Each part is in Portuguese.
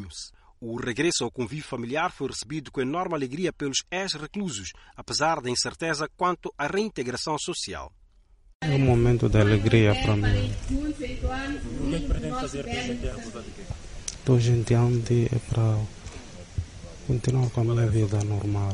Manhães. O regresso ao convívio familiar foi recebido com enorme alegria pelos ex-reclusos, apesar da incerteza quanto à reintegração social. É um momento de alegria para mim. O que pretende fazer desde aqui a reclusão de quê? De hoje em diante é para continuar com a minha vida normal,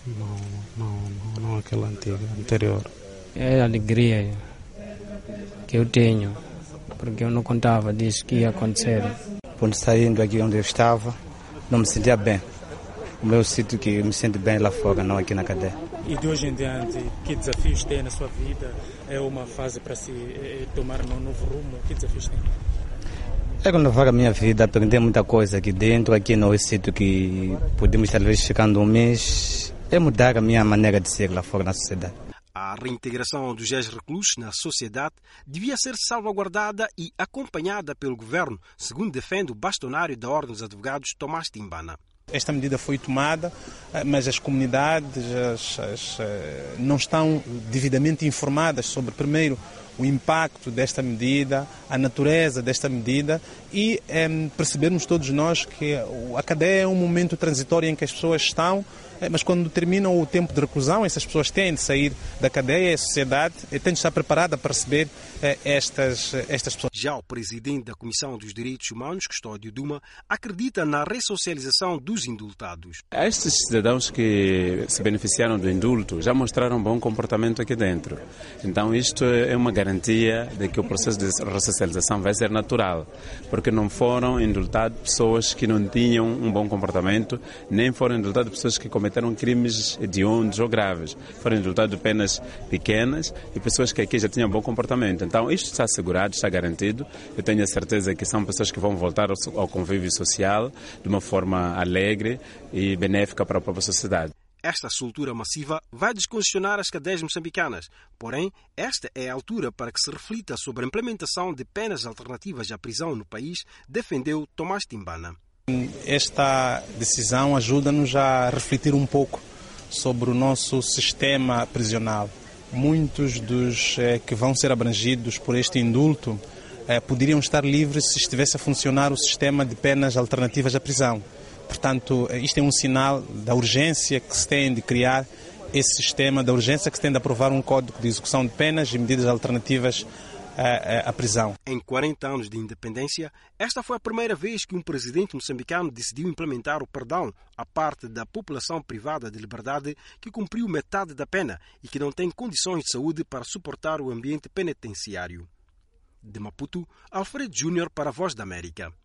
não aquela anterior. É a alegria que eu tenho, porque eu não contava disso que ia acontecer. Quando saindo aqui onde eu estava, não me sentia bem. O meu sítio que eu me sinto bem lá fora, não aqui na cadeia. E de hoje em diante, que desafios tem na sua vida? É uma fase para se tomar um novo rumo? Que desafios tem? É renovar a minha vida, aprender muita coisa aqui dentro, aqui no sítio que podemos talvez ficando um mês. É mudar a minha maneira de ser lá fora na sociedade. A reintegração dos ex-reclusos na sociedade devia ser salvaguardada e acompanhada pelo governo, segundo defende o bastonário da Ordem dos Advogados, Tomás Timbana. Esta medida foi tomada, mas as comunidades não estão devidamente informadas sobre, primeiro, o impacto desta medida, a natureza desta medida e percebermos todos nós que a cadeia é um momento transitório em que as pessoas estão, mas quando terminam o tempo de reclusão, essas pessoas têm de sair da cadeia e a sociedade tem de estar preparada para receber estas pessoas. Já o presidente da Comissão dos Direitos Humanos, Custódio Duma, acredita na ressocialização dos indultados. Estes cidadãos que se beneficiaram do indulto já mostraram bom comportamento aqui dentro. Então isto é uma garantia de que o processo de ressocialização vai ser natural, porque não foram indultadas pessoas que não tinham um bom comportamento, nem foram indultadas pessoas que cometeram crimes hediondos ou graves. Foram indultadas penas pequenas e pessoas que aqui já tinham bom comportamento. Então isto está assegurado, está garantido. Eu tenho a certeza que são pessoas que vão voltar ao convívio social de uma forma alegre e benéfica para a própria sociedade. Esta soltura massiva vai descongestionar as cadeias moçambicanas. Porém, esta é a altura para que se reflita sobre a implementação de penas alternativas à prisão no país, defendeu Tomás Timbana. Esta decisão ajuda-nos a refletir um pouco sobre o nosso sistema prisional. Muitos dos que vão ser abrangidos por este indulto poderiam estar livres se estivesse a funcionar o sistema de penas alternativas à prisão. Portanto, isto é um sinal da urgência que se tem de criar esse sistema, da urgência que se tem de aprovar um código de execução de penas e medidas alternativas à prisão. Em 40 anos de independência, esta foi a primeira vez que um presidente moçambicano decidiu implementar o perdão à parte da população privada de liberdade que cumpriu metade da pena e que não tem condições de saúde para suportar o ambiente penitenciário. De Maputo, Alfredo Júnior para a Voz da América.